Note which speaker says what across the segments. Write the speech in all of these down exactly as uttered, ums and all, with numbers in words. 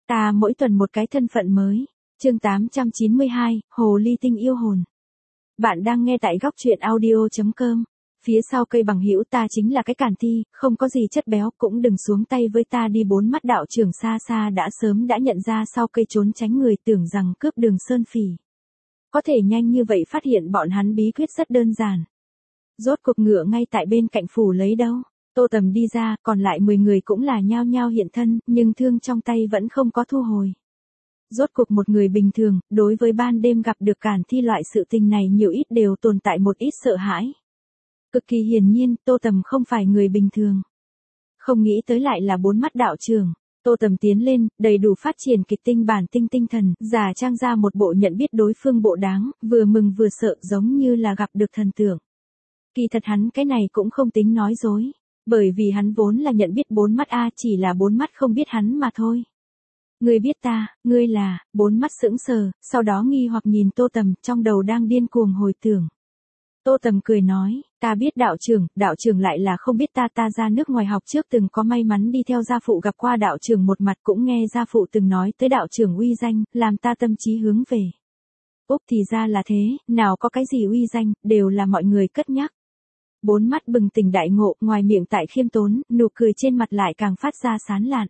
Speaker 1: Ta mỗi tuần một cái thân phận mới. Chương tám trăm chín mươi hai, Hồ Ly Tinh yêu hồn. Bạn đang nghe tại góc truyện audio chấm com. Phía sau cây bằng hữu ta chính là cái càn thi, không có gì chất béo, cũng đừng xuống tay với ta đi. Bốn mắt đạo trưởng xa xa đã sớm đã nhận ra sau cây trốn tránh người, tưởng rằng cướp Đường Sơn Phỉ. Có thể nhanh như vậy phát hiện bọn hắn bí quyết rất đơn giản. Rốt cuộc ngựa ngay tại bên cạnh phủ lấy đâu. Tô Tầm đi ra, còn lại mười người cũng là nhao nhao hiện thân, nhưng thương trong tay vẫn không có thu hồi. Rốt cuộc một người bình thường, đối với ban đêm gặp được càn thi loại sự tình này nhiều ít đều tồn tại một ít sợ hãi. Cực kỳ hiển nhiên, Tô Tầm không phải người bình thường. Không nghĩ tới lại là bốn mắt đạo trưởng. Tô Tầm tiến lên, đầy đủ phát triển kịch tinh bản tinh tinh thần, giả trang ra một bộ nhận biết đối phương bộ đáng, vừa mừng vừa sợ, giống như là gặp được thần tượng. Kỳ thật hắn cái này cũng không tính nói dối. Bởi vì hắn vốn là nhận biết bốn mắt a, chỉ là bốn mắt không biết hắn mà thôi. Ngươi biết ta, ngươi là, bốn mắt sững sờ, sau đó nghi hoặc nhìn Tô Tầm, trong đầu đang điên cuồng hồi tưởng. Tô Tầm cười nói, ta biết đạo trưởng, đạo trưởng lại là không biết ta. Ta ra nước ngoài học trước từng có may mắn đi theo gia phụ gặp qua đạo trưởng một mặt, cũng nghe gia phụ từng nói tới đạo trưởng uy danh, làm ta tâm trí hướng về. Úp thì ra là thế, nào có cái gì uy danh, đều là mọi người cất nhắc. Bốn mắt bừng tỉnh đại ngộ, ngoài miệng tại khiêm tốn, nụ cười trên mặt lại càng phát ra sán lạn.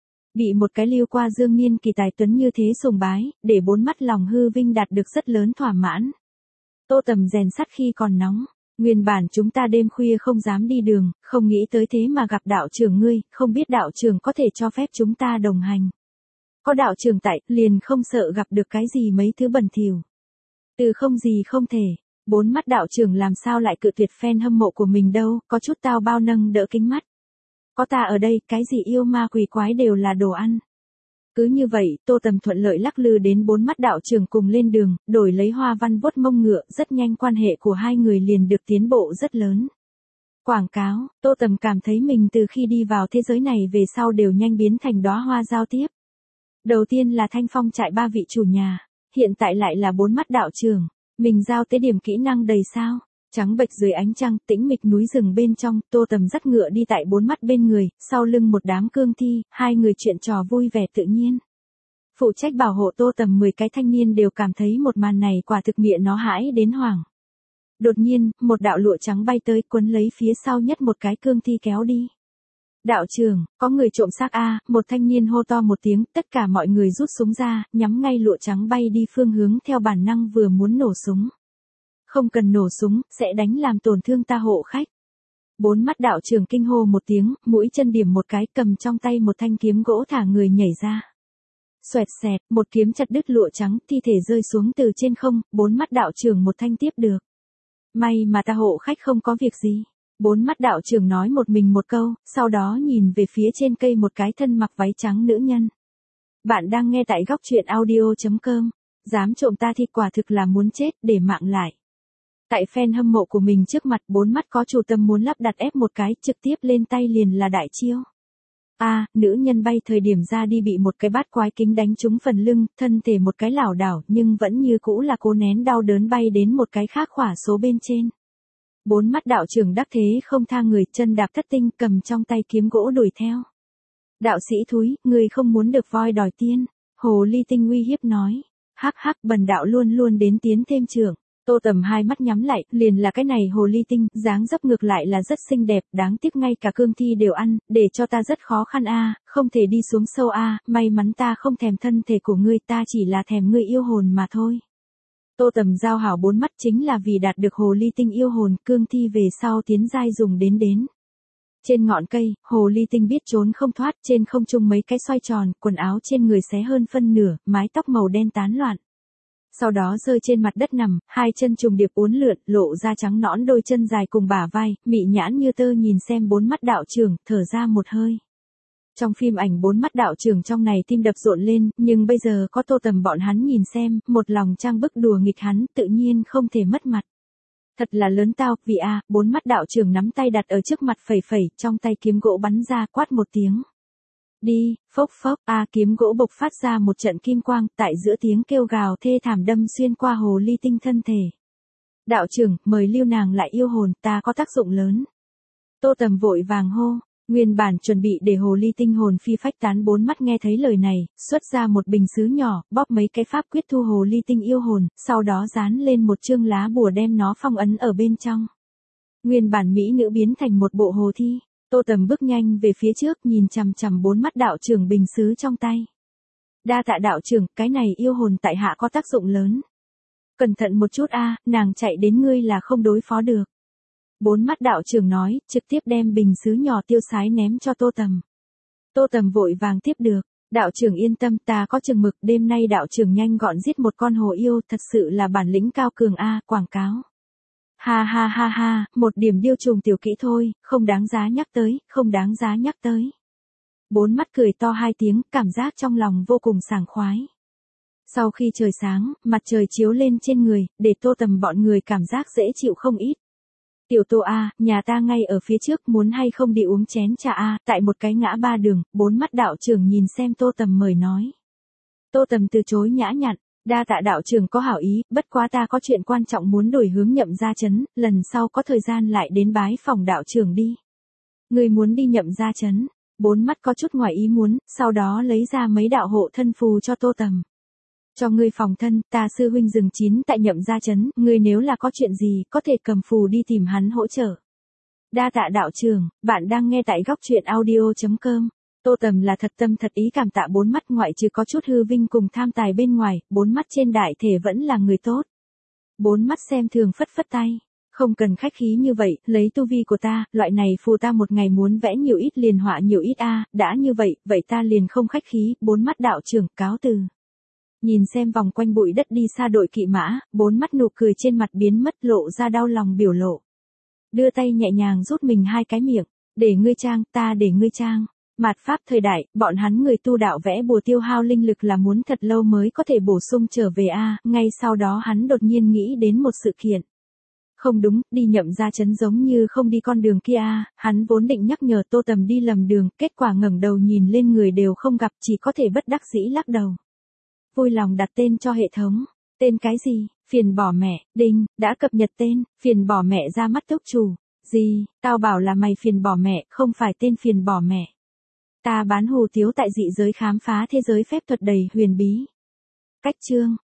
Speaker 1: Bị một cái lưu qua dương niên kỳ tài tuấn như thế sùng bái, để bốn mắt lòng hư vinh đạt được rất lớn thỏa mãn. Tô Tầm rèn sắt khi còn nóng, nguyên bản chúng ta đêm khuya không dám đi đường, không nghĩ tới thế mà gặp đạo trưởng ngươi, không biết đạo trưởng có thể cho phép chúng ta đồng hành. Có đạo trưởng tại, liền không sợ gặp được cái gì mấy thứ bẩn thỉu. Từ không gì không thể. Bốn mắt đạo trưởng làm sao lại cự tuyệt fan hâm mộ của mình đâu, có chút tao bao nâng đỡ kính mắt. Có ta ở đây, cái gì yêu ma quỷ quái đều là đồ ăn. Cứ như vậy, Tô Tầm thuận lợi lắc lư đến bốn mắt đạo trưởng cùng lên đường, đổi lấy hoa văn vuốt mông ngựa, rất nhanh quan hệ của hai người liền được tiến bộ rất lớn. Quảng cáo, Tô Tầm cảm thấy mình từ khi đi vào thế giới này về sau đều nhanh biến thành đóa hoa giao tiếp. Đầu tiên là Thanh Phong trại ba vị chủ nhà, hiện tại lại là bốn mắt đạo trưởng. Mình giao tới điểm kỹ năng đầy sao. Trắng bệch dưới ánh trăng, tĩnh mịch núi rừng bên trong, Tô Tầm dắt ngựa đi tại bốn mắt bên người, sau lưng một đám cương thi, hai người chuyện trò vui vẻ tự nhiên. Phụ trách bảo hộ Tô Tầm mười cái thanh niên đều cảm thấy một màn này quả thực miệng nó hãi đến hoảng. Đột nhiên, một đạo lụa trắng bay tới, quấn lấy phía sau nhất một cái cương thi kéo đi. Đạo trưởng, có người trộm xác a, một thanh niên hô to một tiếng, tất cả mọi người rút súng ra, nhắm ngay lụa trắng bay đi phương hướng, theo bản năng vừa muốn nổ súng. Không cần nổ súng, sẽ đánh làm tổn thương ta hộ khách. Bốn mắt đạo trưởng kinh hô một tiếng, mũi chân điểm một cái, cầm trong tay một thanh kiếm gỗ thả người nhảy ra. Xoẹt xẹt, một kiếm chặt đứt lụa trắng, thi thể rơi xuống từ trên không, bốn mắt đạo trưởng một thanh tiếp được. May mà ta hộ khách không có việc gì. Bốn mắt đạo trưởng nói một mình một câu, sau đó nhìn về phía trên cây một cái thân mặc váy trắng nữ nhân. Bạn đang nghe tại góc truyện audio chấm com. Dám trộm ta thì quả thực là muốn chết, để mạng lại. Tại fan hâm mộ của mình trước mặt, bốn mắt có chủ tâm muốn lắp đặt ép một cái, trực tiếp lên tay liền là đại chiêu. A, à, nữ nhân bay thời điểm ra đi bị một cái bát quái kính đánh trúng phần lưng, thân thể một cái lảo đảo, nhưng vẫn như cũ là cố nén đau đớn bay đến một cái khác khỏa số bên trên. Bốn mắt đạo trưởng đắc thế không tha người, chân đạp thất tinh, cầm trong tay kiếm gỗ đuổi theo. Đạo sĩ thúi, người không muốn được voi đòi tiên. Hồ Ly Tinh uy hiếp nói. Hắc hắc, bần đạo luôn luôn đến tiến thêm trưởng. Tô Tầm hai mắt nhắm lại, liền là cái này Hồ Ly Tinh, dáng dấp ngược lại là rất xinh đẹp, đáng tiếc ngay cả cương thi đều ăn, để cho ta rất khó khăn a, không thể đi xuống sâu a, may mắn ta không thèm thân thể của ngươi, ta chỉ là thèm ngươi yêu hồn mà thôi. Tô Tầm giao hảo bốn mắt chính là vì đạt được Hồ Ly Tinh yêu hồn, cương thi về sau tiến giai dùng đến đến. Trên ngọn cây, Hồ Ly Tinh biết trốn không thoát, trên không trung mấy cái xoay tròn, quần áo trên người xé hơn phân nửa, mái tóc màu đen tán loạn. Sau đó rơi trên mặt đất nằm, hai chân trùng điệp uốn lượn, lộ ra trắng nõn đôi chân dài cùng bả vai, mị nhãn như tơ nhìn xem bốn mắt đạo trưởng, thở ra một hơi. Trong phim ảnh bốn mắt đạo trưởng trong này tim đập rộn lên, nhưng bây giờ có Tô Tầm bọn hắn nhìn xem, một lòng trang bức đùa nghịch hắn, tự nhiên không thể mất mặt. Thật là lớn tao, vì a, à, bốn mắt đạo trưởng nắm tay đặt ở trước mặt phẩy phẩy, trong tay kiếm gỗ bắn ra, quát một tiếng. Đi, phốc phốc, a à, kiếm gỗ bộc phát ra một trận kim quang, tại giữa tiếng kêu gào thê thảm đâm xuyên qua Hồ Ly Tinh thân thể. Đạo trưởng, mời lưu nàng lại yêu hồn, ta có tác dụng lớn. Tô Tầm vội vàng hô, Nguyên bản chuẩn bị để hồ ly tinh hồn phi phách tán bốn mắt nghe thấy lời này, xuất ra một bình sứ nhỏ, bóp mấy cái pháp quyết thu hồ ly tinh yêu hồn, sau đó dán lên một chương lá bùa đem nó phong ấn ở bên trong. Nguyên bản mỹ nữ biến thành một bộ hồ thi, Tô Tầm bước nhanh về phía trước nhìn chằm chằm bốn mắt đạo trưởng bình sứ trong tay. Đa tạ đạo trưởng, cái này yêu hồn tại hạ có tác dụng lớn. Cẩn thận một chút a, nàng chạy đến ngươi là không đối phó được. Bốn mắt đạo trưởng nói, trực tiếp đem bình sứ nhỏ tiêu sái ném cho Tô Tầm. Tô Tầm vội vàng tiếp được, đạo trưởng yên tâm, ta có chừng mực, đêm nay đạo trưởng nhanh gọn giết một con hồ yêu, thật sự là bản lĩnh cao cường a, quảng cáo. Ha ha ha ha, một điểm điêu trùng tiểu kỹ thôi, không đáng giá nhắc tới, không đáng giá nhắc tới. Bốn mắt cười to hai tiếng, cảm giác trong lòng vô cùng sảng khoái. Sau khi trời sáng, mặt trời chiếu lên trên người, để Tô Tầm bọn người cảm giác dễ chịu không ít. Tiểu Tô a, nhà ta ngay ở phía trước, muốn hay không đi uống chén trà a, tại một cái ngã ba đường, bốn mắt đạo trưởng nhìn xem Tô Tầm mời nói. Tô Tầm từ chối nhã nhặn, đa tạ đạo trưởng có hảo ý, bất quá ta có chuyện quan trọng muốn đổi hướng Nhậm gia trấn, lần sau có thời gian lại đến bái phòng đạo trưởng đi. Người muốn đi Nhậm gia trấn, bốn mắt có chút ngoài ý muốn, sau đó lấy ra mấy đạo hộ thân phù cho Tô Tầm. Cho ngươi phòng thân, ta sư huynh rừng chín tại Nhậm gia trấn, ngươi nếu là có chuyện gì, có thể cầm phù đi tìm hắn hỗ trợ. Đa tạ đạo trưởng, bạn đang nghe tại góc truyện audio chấm com. Tô Tầm là thật tâm thật ý cảm tạ bốn mắt, ngoại trừ có chút hư vinh cùng tham tài bên ngoài, bốn mắt trên đại thể vẫn là người tốt. Bốn mắt xem thường phất phất tay. Không cần khách khí như vậy, lấy tu vi của ta, loại này phù ta một ngày muốn vẽ nhiều ít liền họa nhiều ít a, đã như vậy, vậy ta liền không khách khí, bốn mắt đạo trưởng, cáo từ. Nhìn xem vòng quanh bụi đất đi xa đội kỵ mã, bốn mắt nụ cười trên mặt biến mất, lộ ra đau lòng biểu lộ. Đưa tay nhẹ nhàng rút mình hai cái miệng, để ngươi trang, ta để ngươi trang. Mạt pháp thời đại, bọn hắn người tu đạo vẽ bùa tiêu hao linh lực là muốn thật lâu mới có thể bổ sung trở về a, ngay sau đó hắn đột nhiên nghĩ đến một sự kiện. Không đúng, đi Nhậm gia trấn giống như không đi con đường kia a, hắn vốn định nhắc nhở Tô Tầm đi lầm đường, kết quả ngẩng đầu nhìn lên người đều không gặp, chỉ có thể bất đắc dĩ lắc đầu. Vui lòng đặt tên cho hệ thống. Tên cái gì? Phiền bỏ mẹ. Đinh, đã cập nhật tên, phiền bỏ mẹ ra mắt túc chủ. Gì, tao bảo là mày phiền bỏ mẹ, không phải tên phiền bỏ mẹ. Ta bán hủ tiếu tại dị giới khám phá thế giới phép thuật đầy huyền bí. Cách chương.